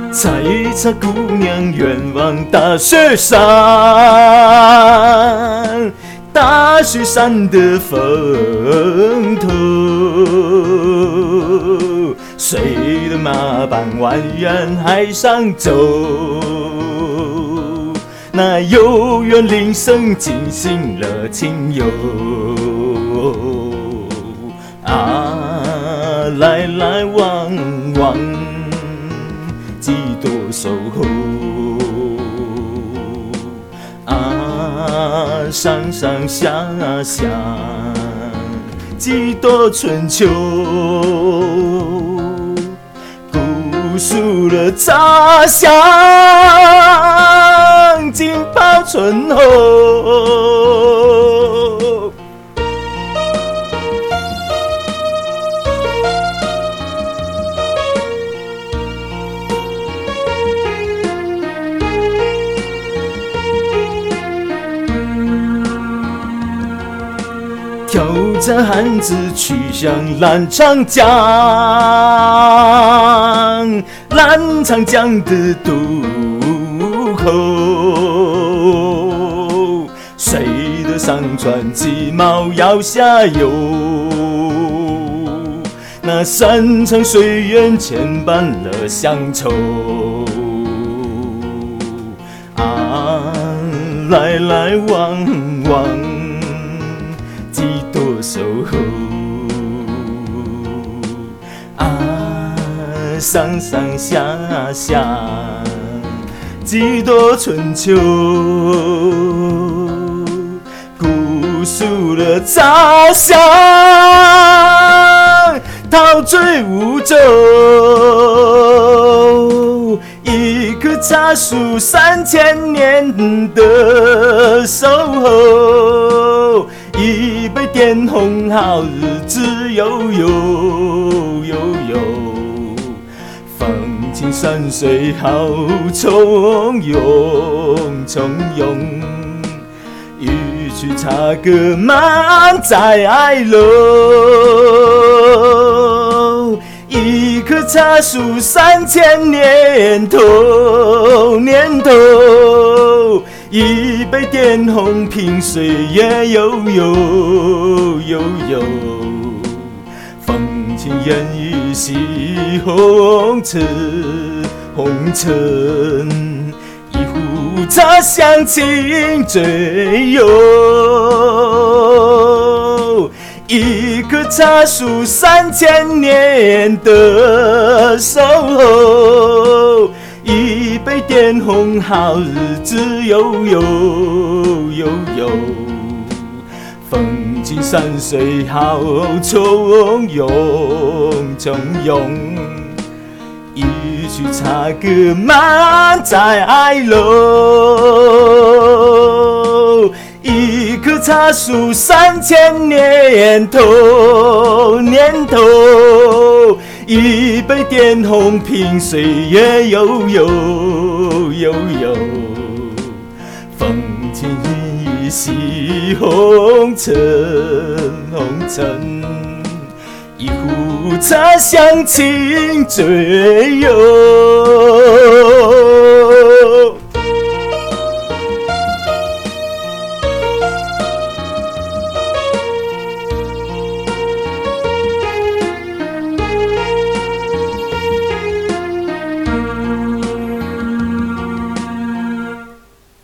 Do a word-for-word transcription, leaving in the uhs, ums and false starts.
采茶姑娘远望大雪山，大雪山的风头，谁的马伴蜿蜒海上走？那悠远铃声惊醒了亲友。啊，来来往往，几多守候。啊，上上下下，几多春秋。古树的茶香，浸泡醇厚。挑着汉子去向澜沧江，澜沧江的渡口，谁的商船鸡毛要下游？那山长水远牵绊了乡愁。啊，来来往往，几多守候。啊，上上下下，几多春秋。古树的茶香，陶醉无舟。一棵茶树三千年的守候，一杯滇红好日子悠悠悠悠，放尽山水好从容从容，一曲茶歌满在楼。一棵茶树三千年头年头，一杯滇红凭岁月悠悠悠悠，放尽烟雨洗红尘红尘，一壶茶香尽醉游。一棵茶树三千年的守候，一杯滇红好日子悠悠悠悠，放尽山水好从容从容，一曲茶歌满在楼。一棵茶树三千年头年头，一杯滇红凭岁月悠悠悠悠，放尽烟雨洗红尘红尘，一壶茶香尽醉游。